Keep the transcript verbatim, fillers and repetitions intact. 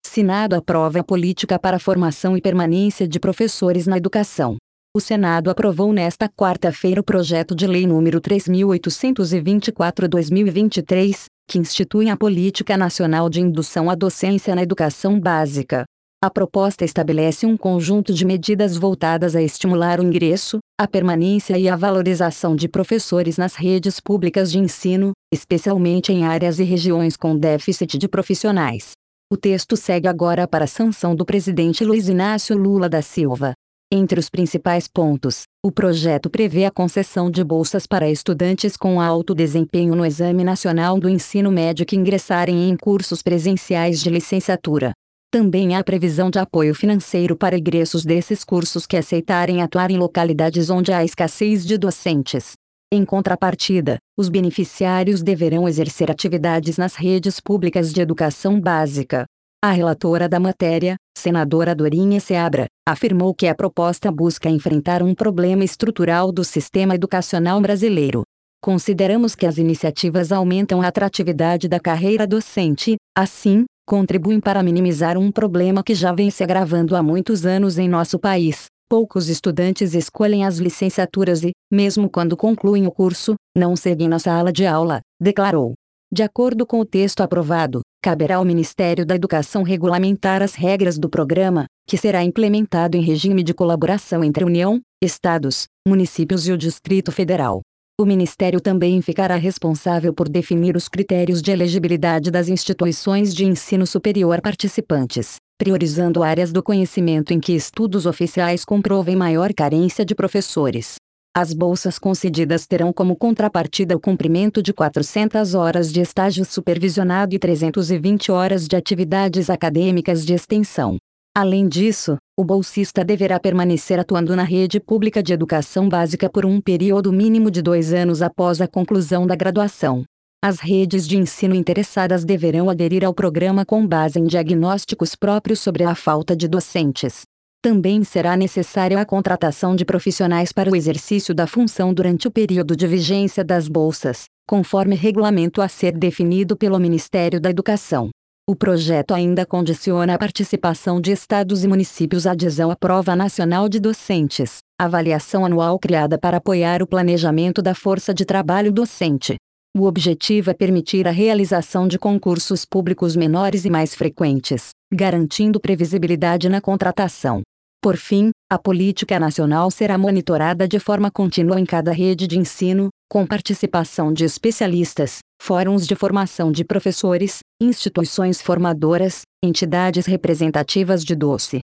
Senado aprova a política para a formação e permanência de professores na educação. O Senado aprovou nesta quarta-feira o projeto de lei número três mil oitocentos e vinte e quatro barra dois mil e vinte e três, que institui a Política Nacional de Indução à Docência na Educação Básica. A proposta estabelece um conjunto de medidas voltadas a estimular o ingresso, a permanência e a valorização de professores nas redes públicas de ensino, especialmente em áreas e regiões com déficit de profissionais. O texto segue agora para a sanção do presidente Luiz Inácio Lula da Silva. Entre os principais pontos, o projeto prevê a concessão de bolsas para estudantes com alto desempenho no Exame Nacional do Ensino Médio que ingressarem em cursos presenciais de licenciatura. Também há previsão de apoio financeiro para egressos desses cursos que aceitarem atuar em localidades onde há escassez de docentes. Em contrapartida, os beneficiários deverão exercer atividades nas redes públicas de educação básica. A relatora da matéria, senadora Dorinha Seabra, afirmou que a proposta busca enfrentar um problema estrutural do sistema educacional brasileiro. Consideramos que as iniciativas aumentam a atratividade da carreira docente, assim, contribuem para minimizar um problema que já vem se agravando há muitos anos em nosso país. Poucos estudantes escolhem as licenciaturas e, mesmo quando concluem o curso, não seguem na sala de aula, declarou. De acordo com o texto aprovado, caberá ao Ministério da Educação regulamentar as regras do programa, que será implementado em regime de colaboração entre União, Estados, municípios e o Distrito Federal. O Ministério também ficará responsável por definir os critérios de elegibilidade das instituições de ensino superior participantes, priorizando áreas do conhecimento em que estudos oficiais comprovem maior carência de professores. As bolsas concedidas terão como contrapartida o cumprimento de quatrocentas horas de estágio supervisionado e trezentas e vinte horas de atividades acadêmicas de extensão. Além disso, o bolsista deverá permanecer atuando na rede pública de educação básica por um período mínimo de dois anos após a conclusão da graduação. As redes de ensino interessadas deverão aderir ao programa com base em diagnósticos próprios sobre a falta de docentes. Também será necessária a contratação de profissionais para o exercício da função durante o período de vigência das bolsas, conforme regulamento a ser definido pelo Ministério da Educação. O projeto ainda condiciona a participação de estados e municípios à adesão à Prova Nacional de Docentes, avaliação anual criada para apoiar o planejamento da força de trabalho docente. O objetivo é permitir a realização de concursos públicos menores e mais frequentes, garantindo previsibilidade na contratação. Por fim, a política nacional será monitorada de forma contínua em cada rede de ensino, com participação de especialistas, fóruns de formação de professores, instituições formadoras, entidades representativas de doce,